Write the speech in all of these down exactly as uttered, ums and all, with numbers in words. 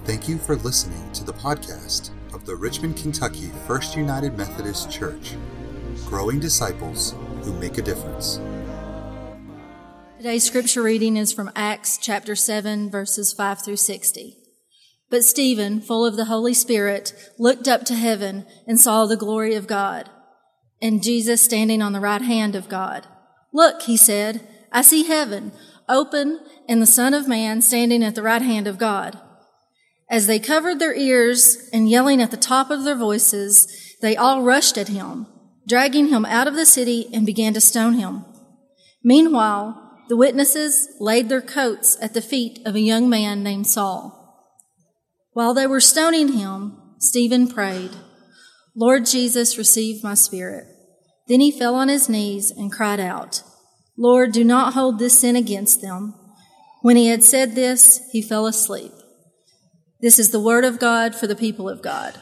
Thank you for listening to the podcast of the Richmond, Kentucky First United Methodist Church, growing disciples who make a difference. Today's scripture reading is from Acts chapter seven, verses five through sixty. But Stephen, full of the Holy Spirit, looked up to heaven and saw the glory of God, and Jesus standing on the right hand of God. Look, he said, I see heaven open and the Son of Man standing at the right hand of God. As they covered their ears and yelling at the top of their voices, they all rushed at him, dragging him out of the city and began to stone him. Meanwhile, the witnesses laid their coats at the feet of a young man named Saul. While they were stoning him, Stephen prayed, Lord Jesus, receive my spirit. Then he fell on his knees and cried out, Lord, do not hold this sin against them. When he had said this, he fell asleep. This is the word of God for the people of God.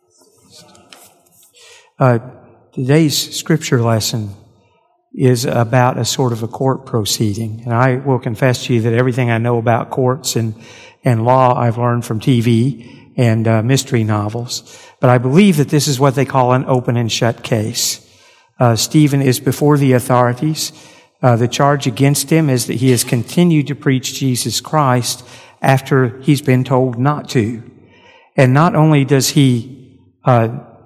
Uh, today's scripture lesson is about a sort of a court proceeding. And I will confess to you that everything I know about courts and, and law I've learned from T V and uh, mystery novels. But I believe that this is what they call an open and shut case. Uh, Stephen is before the authorities. Uh, the charge against him is that he has continued to preach Jesus Christ after he's been told not to. And not only does he uh,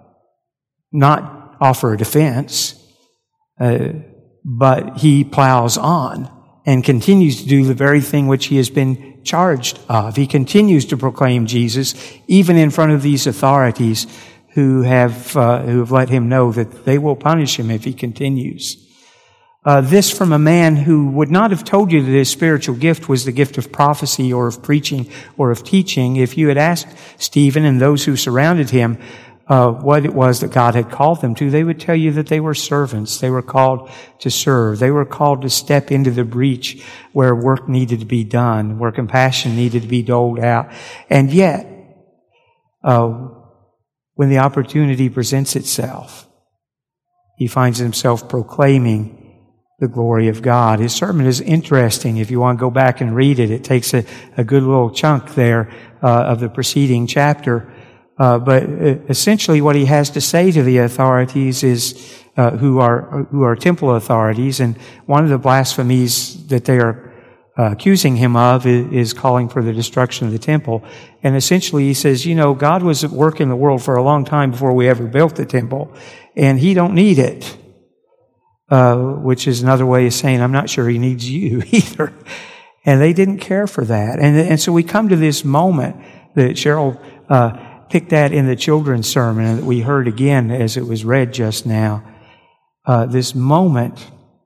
not offer a defense, uh, but he plows on and continues to do the very thing which he has been charged of. He continues to proclaim Jesus, even in front of these authorities who have uh, who have let him know that they will punish him if he continues. Uh, this from a man who would not have told you that his spiritual gift was the gift of prophecy or of preaching or of teaching. If you had asked Stephen and those who surrounded him uh, what it was that God had called them to, they would tell you that they were servants. They were called to serve. They were called to step into the breach where work needed to be done, where compassion needed to be doled out. And yet, uh, when the opportunity presents itself, he finds himself proclaiming the glory of God. His sermon is interesting. If you want to go back and read it, it takes a, a good little chunk there uh, of the preceding chapter. Uh, but essentially what he has to say to the authorities is, uh, who are, who are temple authorities, and one of the blasphemies that they are uh, accusing him of is, is calling for the destruction of the temple. And essentially he says, you know, God was at work in the world for a long time before we ever built the temple, and he don't need it. Uh, which is another way of saying, I'm not sure he needs you either. And they didn't care for that. And, and so we come to this moment that Cheryl uh, picked at in the children's sermon and that we heard again as it was read just now. Uh, this moment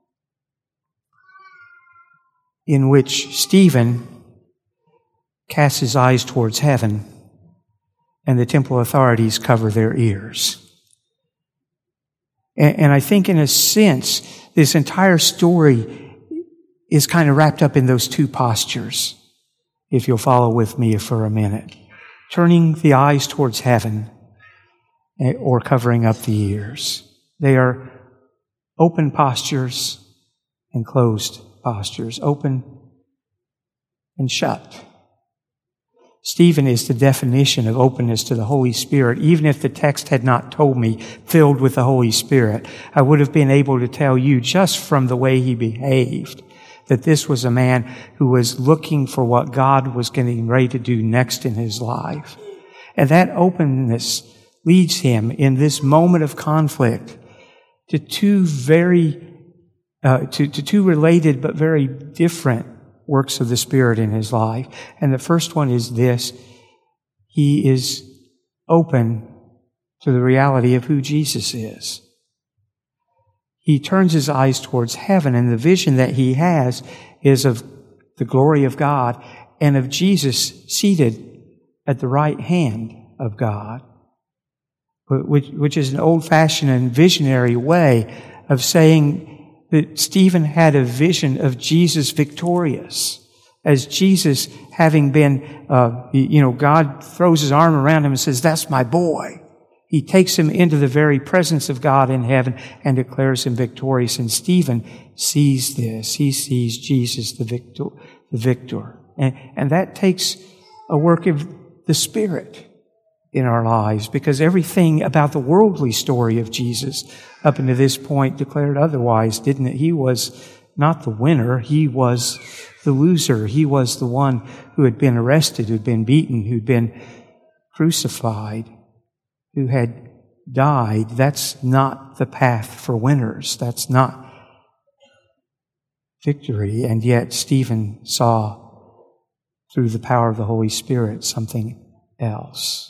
in which Stephen casts his eyes towards heaven and the temple authorities cover their ears. And I think in a sense, this entire story is kind of wrapped up in those two postures, if you'll follow with me for a minute. Turning the eyes towards heaven or covering up the ears. They are open postures and closed postures. Open and shut. Stephen is the definition of openness to the Holy Spirit. Even if the text had not told me filled with the Holy Spirit, I would have been able to tell you just from the way he behaved that this was a man who was looking for what God was getting ready to do next in his life. And that openness leads him in this moment of conflict to two very, uh, to, to two related but very different works of the Spirit in his life. And the first one is this: he is open to the reality of who Jesus is. He turns his eyes towards heaven, and the vision that he has is of the glory of God and of Jesus seated at the right hand of God, which, which is an old-fashioned and visionary way of saying that Stephen had a vision of Jesus victorious, as Jesus having been, uh, you know, God throws his arm around him and says, that's my boy. He takes him into the very presence of God in heaven and declares him victorious. And Stephen sees this. He sees Jesus the victor. The victor. And, and that takes a work of the Spirit in our lives, because everything about the worldly story of Jesus up until this point declared otherwise, didn't it? He was not the winner. He was the loser. He was the one who had been arrested, who'd been beaten, who'd been crucified, who had died. That's not the path for winners. That's not victory. And yet Stephen saw through the power of the Holy Spirit something else.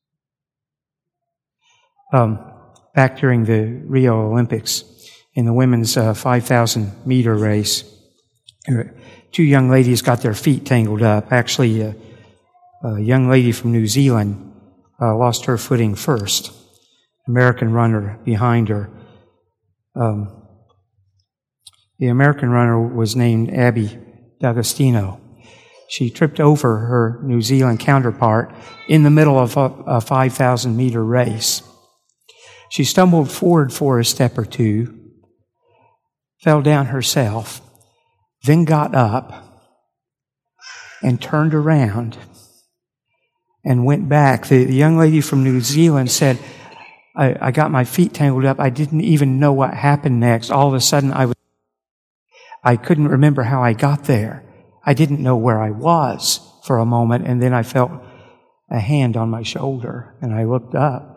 Um, back during the Rio Olympics, in the women's uh, five thousand meter race, two young ladies got their feet tangled up. Actually, uh, a young lady from New Zealand uh, lost her footing first. American runner behind her. Um, the American runner was named Abby D'Agostino. She tripped over her New Zealand counterpart in the middle of a, a five thousand meter race. She stumbled forward for a step or two, fell down herself, then got up and turned around and went back. The, the young lady from New Zealand said, I, I got my feet tangled up. I didn't even know what happened next. All of a sudden, I was, I couldn't remember how I got there. I didn't know where I was for a moment, and then I felt a hand on my shoulder, and I looked up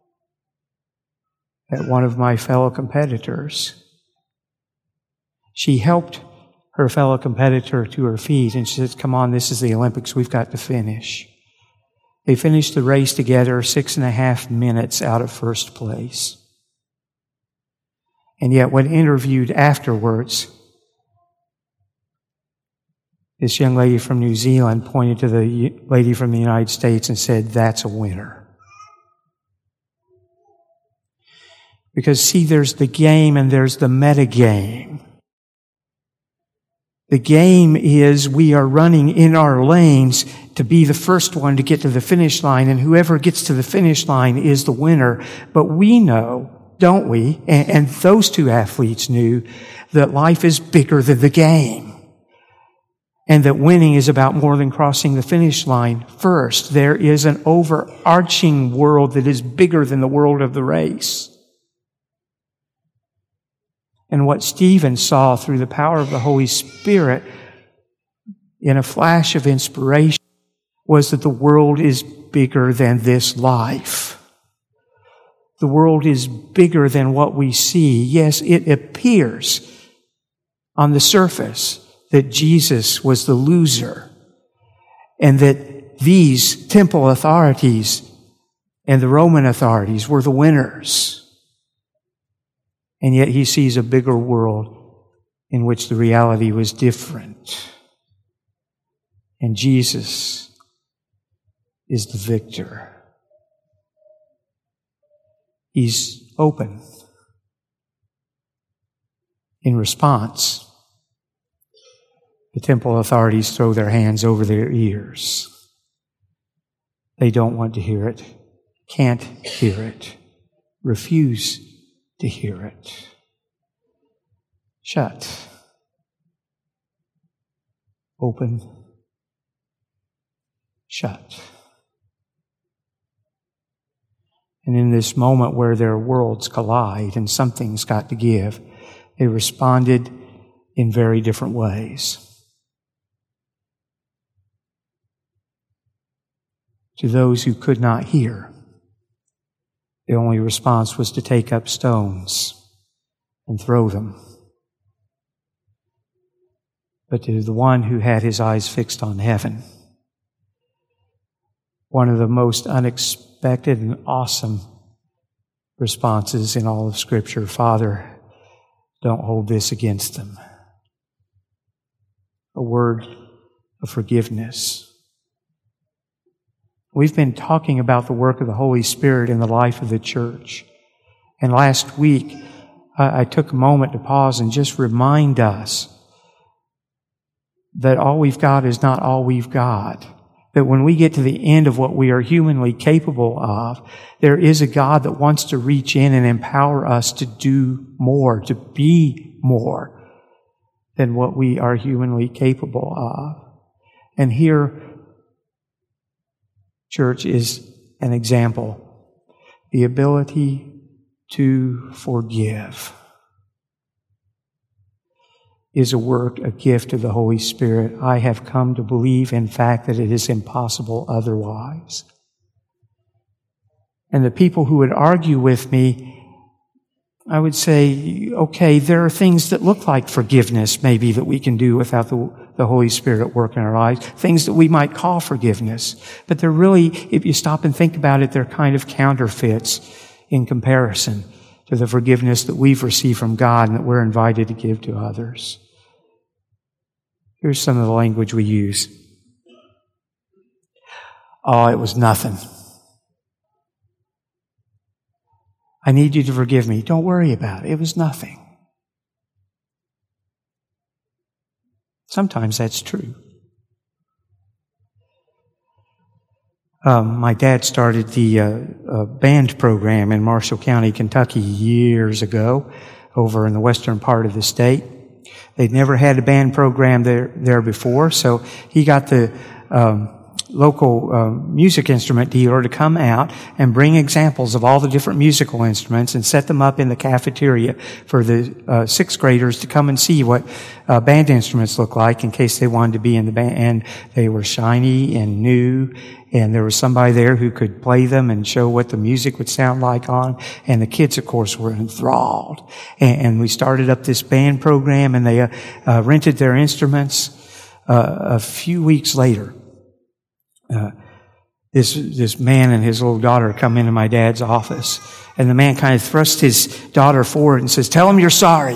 at one of my fellow competitors. She helped her fellow competitor to her feet, and she said, come on, this is the Olympics. We've got to finish. They finished the race together, six and a half minutes out of first place. And yet, when interviewed afterwards, this young lady from New Zealand pointed to the lady from the United States and said, that's a winner. Because, see, there's the game and there's the metagame. The game is we are running in our lanes to be the first one to get to the finish line, and whoever gets to the finish line is the winner. But we know, don't we, and, and those two athletes knew, that life is bigger than the game. And that winning is about more than crossing the finish line first. There is an overarching world that is bigger than the world of the race. And what Stephen saw through the power of the Holy Spirit in a flash of inspiration was that the world is bigger than this life. The world is bigger than what we see. Yes, it appears on the surface that Jesus was the loser and that these temple authorities and the Roman authorities were the winners. And yet he sees a bigger world in which the reality was different. And Jesus is the victor. He's open. In response, the temple authorities throw their hands over their ears. They don't want to hear it, can't hear it, refuse to hear it. Shut. Open. Shut. And in this moment where their worlds collide and something's got to give, they responded in very different ways. To those who could not hear, the only response was to take up stones and throw them. But to the one who had his eyes fixed on heaven, one of the most unexpected and awesome responses in all of Scripture, Father, don't hold this against them. A word of forgiveness. We've been talking about the work of the Holy Spirit in the life of the church. And last week, I, I took a moment to pause and just remind us that all we've got is not all we've got. That when we get to the end of what we are humanly capable of, there is a God that wants to reach in and empower us to do more, to be more than what we are humanly capable of. And here, church, is an example. The ability to forgive is a work, a gift of the Holy Spirit. I have come to believe, in fact, that it is impossible otherwise. And the people who would argue with me, I would say, okay, there are things that look like forgiveness maybe that we can do without the, the Holy Spirit at work in our lives, things that we might call forgiveness. But they're really, if you stop and think about it, they're kind of counterfeits in comparison to the forgiveness that we've received from God and that we're invited to give to others. Here's some of the language we use. Oh, it was nothing. I need you to forgive me. Don't worry about it. It was nothing. Sometimes that's true. Um, my dad started the uh, uh, band program in Marshall County, Kentucky years ago over in the western part of the state. They'd never had a band program there, there before, so he got the um, local uh, music instrument dealer to come out and bring examples of all the different musical instruments and set them up in the cafeteria for the uh, sixth graders to come and see what uh, band instruments look like in case they wanted to be in the band. And they were shiny and new, and there was somebody there who could play them and show what the music would sound like on. And the kids, of course, were enthralled. And, and we started up this band program, and they uh, uh, rented their instruments. Uh, a few weeks later, Uh, this this man and his little daughter come into my dad's office, and the man kind of thrusts his daughter forward and says, "Tell him you're sorry.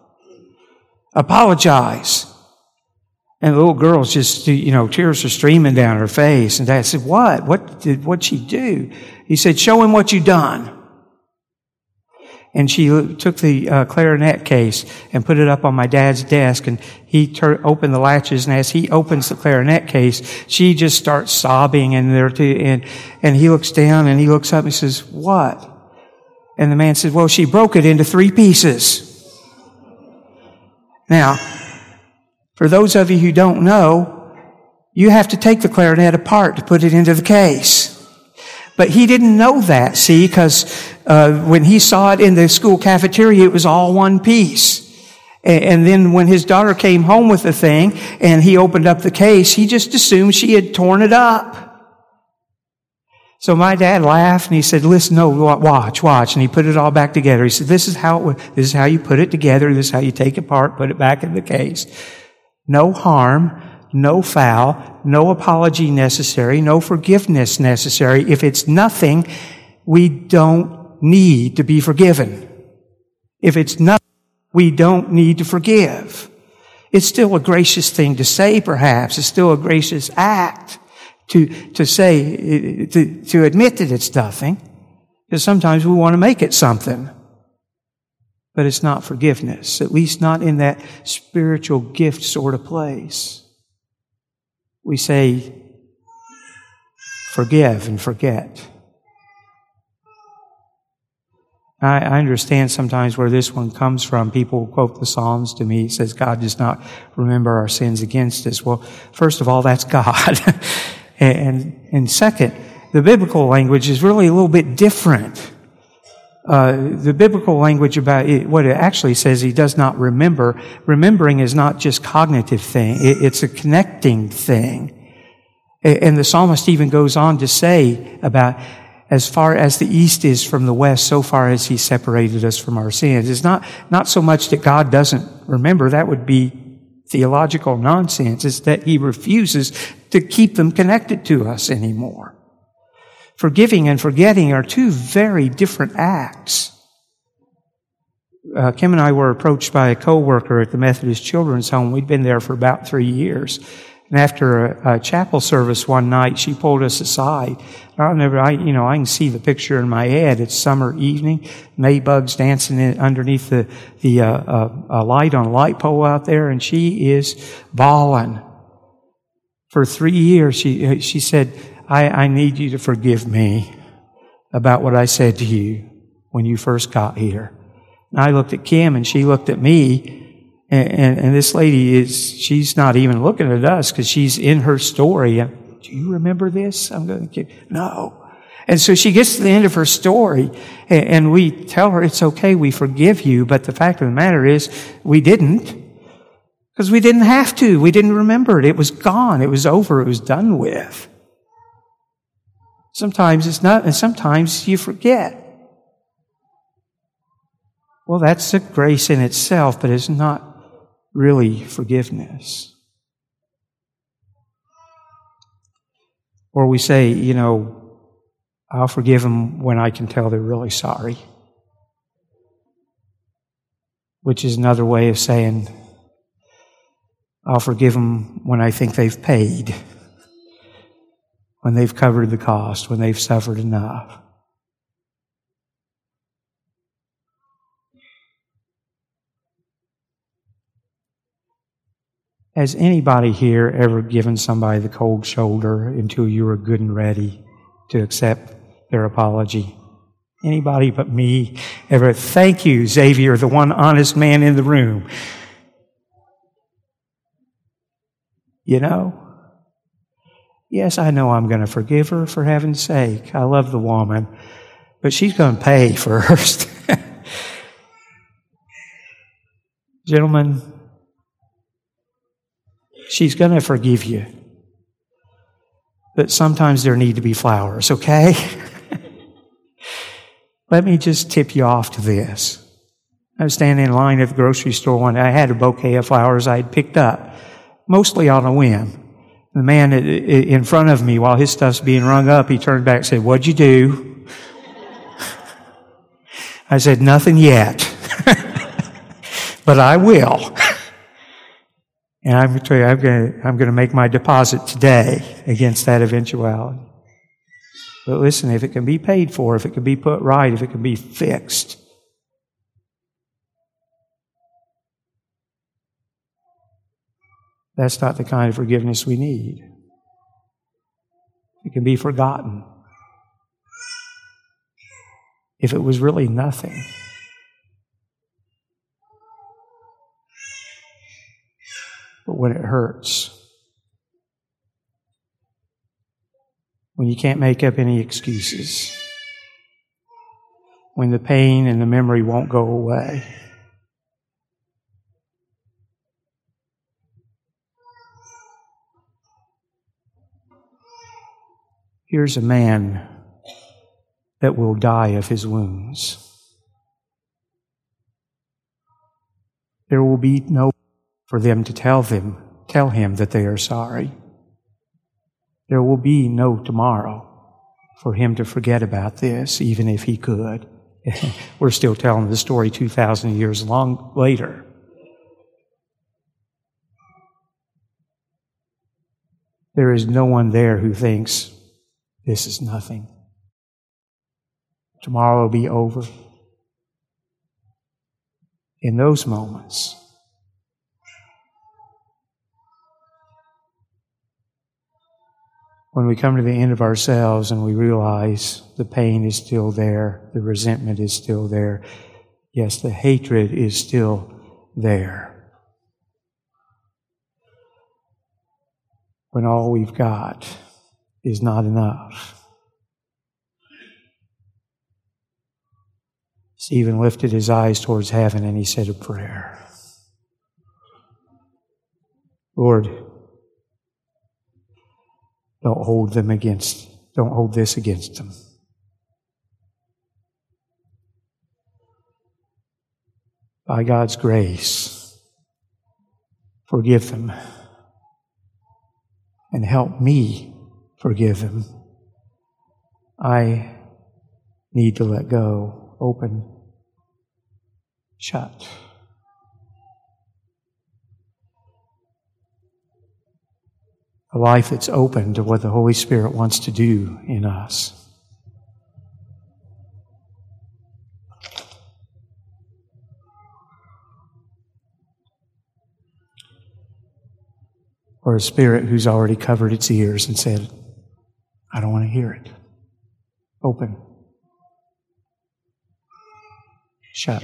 Apologize." And the little girl's just, you know, tears are streaming down her face. And Dad said, "What? What did what'd she do?" He said, "Show him what you done." And she took the uh, clarinet case and put it up on my dad's desk, and he tur- opened the latches, and as he opens the clarinet case, she just starts sobbing in there too, and, and he looks down and he looks up and he says, "What?" And the man said, "Well, she broke it into three pieces." Now, for those of you who don't know, you have to take the clarinet apart to put it into the case. But he didn't know that, see, because uh, when he saw it in the school cafeteria, it was all one piece. And, and then when his daughter came home with the thing and he opened up the case, he just assumed she had torn it up. So my dad laughed and he said, "Listen, no, watch, watch." And he put it all back together. He said, "This is how it, this is how you put it together. This is how you take it apart, put it back in the case. No harm. No foul, no apology necessary, no forgiveness necessary. If it's nothing, we don't need to be forgiven. If it's nothing, we don't need to forgive." It's still a gracious thing to say, perhaps. It's still a gracious act to, to say, to, to admit that it's nothing. Because sometimes we want to make it something. But it's not forgiveness, at least not in that spiritual gift sort of place. We say, forgive and forget. I, I understand sometimes where this one comes from. People quote the Psalms to me. It says, "God does not remember our sins against us." Well, first of all, that's God. and, and second, the biblical language is really a little bit different. Uh, the biblical language about it, what it actually says, He does not remember. Remembering is not just cognitive thing. It, it's a connecting thing. And the psalmist even goes on to say about, as far as the east is from the west, so far as He separated us from our sins. It's not, not so much that God doesn't remember. That would be theological nonsense. It's that He refuses to keep them connected to us anymore. Forgiving and forgetting are two very different acts. Uh, Kim and I were approached by a co-worker at the Methodist Children's Home. We'd been there for about three years. And after a, a chapel service one night, she pulled us aside. I'll never, I, you know, I can see the picture in my head. It's summer evening, Maybugs dancing in, underneath the the uh, uh, light on a light pole out there, and she is bawling. For three years, she she said, I, I need you to forgive me about what I said to you when you first got here." And I looked at Kim and she looked at me, and, and, and this lady is, she's not even looking at us because she's in her story. do you remember this? I'm going to give, no. And so she gets to the end of her story, and we tell her, it's okay, we forgive you, but the fact of the matter is, we didn't. Because we didn't have to. We didn't remember it. It was gone. It was over. It was done with. Sometimes it's not, and sometimes you forget. Well, that's a grace in itself, but it's not really forgiveness. Or we say, you know, I'll forgive them when I can tell they're really sorry. Which is another way of saying, I'll forgive them when I think they've paid, when they've covered the cost, when they've suffered enough. Has anybody here ever given somebody the cold shoulder until you were good and ready to accept their apology? Anybody but me ever? Thank you, Xavier, the one honest man in the room. You know, yes, I know I'm going to forgive her, for heaven's sake. I love the woman, but she's going to pay first. Gentlemen, she's going to forgive you. But sometimes there need to be flowers, okay? Let me just tip you off to this. I was standing in line at the grocery store one day. I had a bouquet of flowers I had picked up, mostly on a whim. The man in front of me, while his stuff's being rung up, he turned back and said, "What'd you do?" I said, "Nothing yet, but I will." And I'm going to tell you, I'm going to, I'm going to make my deposit today against that eventuality. But listen, if it can be paid for, if it can be put right, if it can be fixed, that's not the kind of forgiveness we need. It can be forgotten. If it was really nothing. But when it hurts, when you can't make up any excuses, when the pain and the memory won't go away, here's a man that will die of his wounds. There will be no for them to tell them, tell him that they are sorry. There will be no tomorrow for him to forget about this, even if he could. We're still telling the story two thousand years long later. There is no one there who thinks, this is nothing. Tomorrow will be over. In those moments, when we come to the end of ourselves and we realize the pain is still there, the resentment is still there, yes, the hatred is still there. When all we've got is not enough. Stephen lifted his eyes towards heaven and he said a prayer. Lord, don't hold them against, don't hold this against them. By God's grace, forgive them and help me forgive them. I need to let go, open, shut. A life that's open to what the Holy Spirit wants to do in us. Or a spirit who's already covered its ears and said, I don't want to hear it. Open. Shut.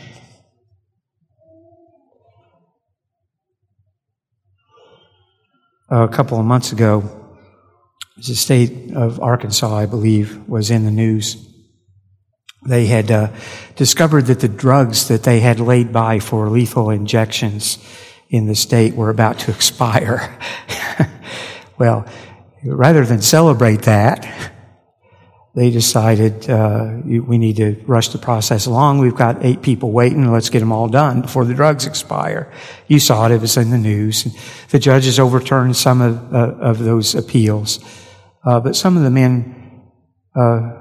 A couple of months ago, The state of Arkansas, I believe, was in the news. They had uh, discovered that the drugs that they had laid by for lethal injections in the state were about to expire. Well, rather than celebrate that, they decided uh, we need to rush the process along. We've got eight people waiting. Let's get them all done before the drugs expire. You saw it. It was in the news. The judges overturned some of, uh, of those appeals. Uh, but some of the men uh,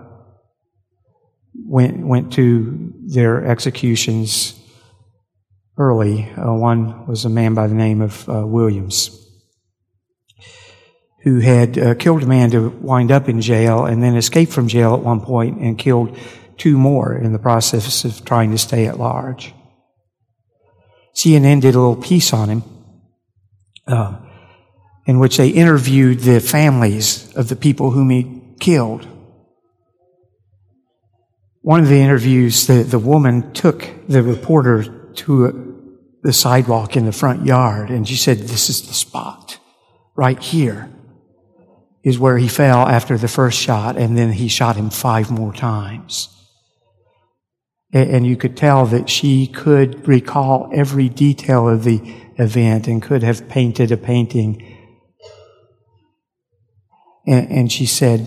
went went to their executions early. Uh, one was a man by the name of uh, Williams, who had uh, killed a man to wind up in jail and then escaped from jail at one point and killed two more in the process of trying to stay at large. C N N did a little piece on him, uh, in which they interviewed the families of the people whom he killed. One of the interviews, the, the woman took the reporter to a, the sidewalk in the front yard, and she said, "This is the spot. Right here is where he fell after the first shot, and then he shot him five more times." And you could tell that she could recall every detail of the event and could have painted a painting. And she said,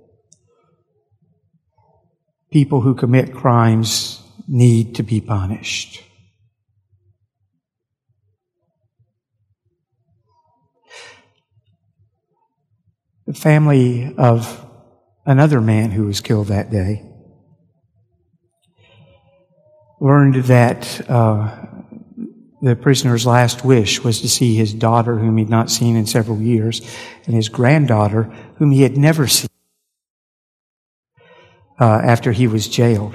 people who commit crimes need to be punished. The family of another man who was killed that day learned that uh, the prisoner's last wish was to see his daughter, whom he'd not seen in several years, and his granddaughter, whom he had never seen uh, after he was jailed.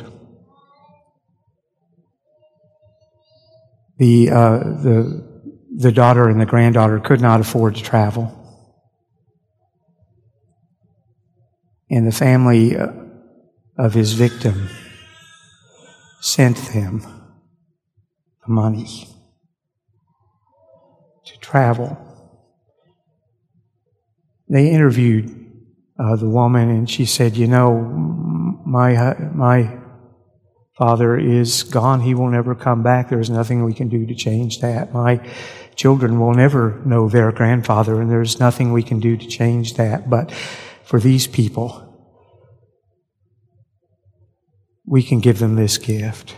The uh, the the daughter and the granddaughter could not afford to travel, and the family of his victim sent them the money to travel. They interviewed uh, the woman, and she said, "You know, my my father is gone. He will never come back. There's nothing we can do to change that. My children will never know their grandfather, and there's nothing we can do to change that. But for these people, we can give them this gift.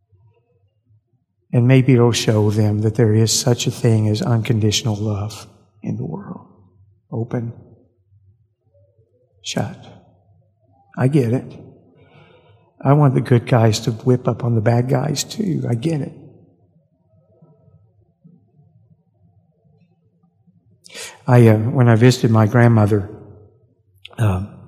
And maybe it'll show them that there is such a thing as unconditional love in the world. Open, shut." I get it. I want the good guys to whip up on the bad guys too. I get it. I uh, when I visited my grandmother, um,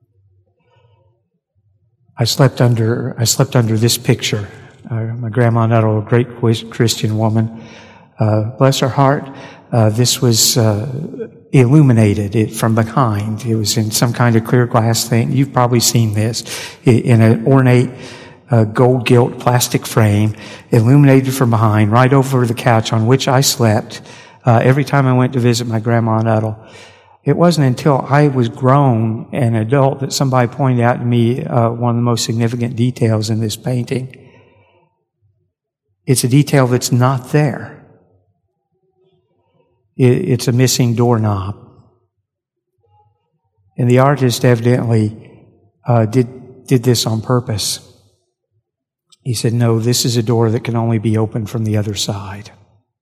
I slept under I slept under this picture. Uh, my grandma Nuttall, a great Christian woman, uh, bless her heart. Uh, this was uh, illuminated it from behind. It was in some kind of clear glass thing. You've probably seen this in an ornate uh, gold gilt plastic frame, illuminated from behind, right over the couch on which I slept uh, every time I went to visit my grandma Nuttall. It wasn't until I was grown and adult that somebody pointed out to me uh, one of the most significant details in this painting. It's a detail that's not there. It's a missing doorknob. And the artist evidently uh, did, did this on purpose. He said, "No, this is a door that can only be opened from the other side."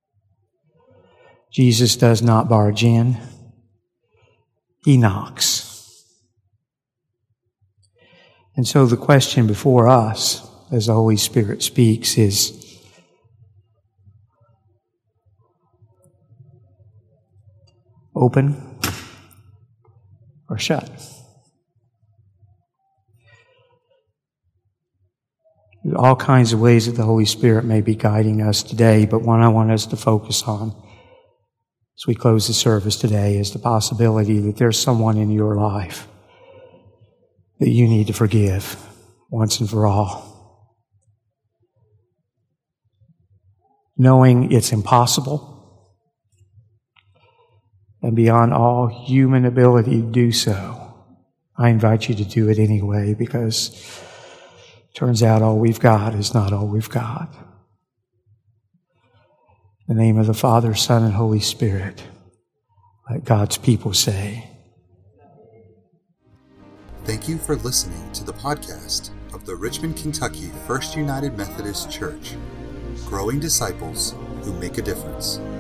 Jesus does not barge in. He knocks. And so the question before us, as the Holy Spirit speaks, is, open or shut? There's all kinds of ways that the Holy Spirit may be guiding us today, but one I want us to focus on as we close the service today is the possibility that there's someone in your life that you need to forgive once and for all. Knowing it's impossible, and beyond all human ability to do so, I invite you to do it anyway, because it turns out all we've got is not all we've got. In the name of the Father, Son, and Holy Spirit, let God's people say. Thank you for listening to the podcast of the Richmond, Kentucky First United Methodist Church, growing disciples who make a difference.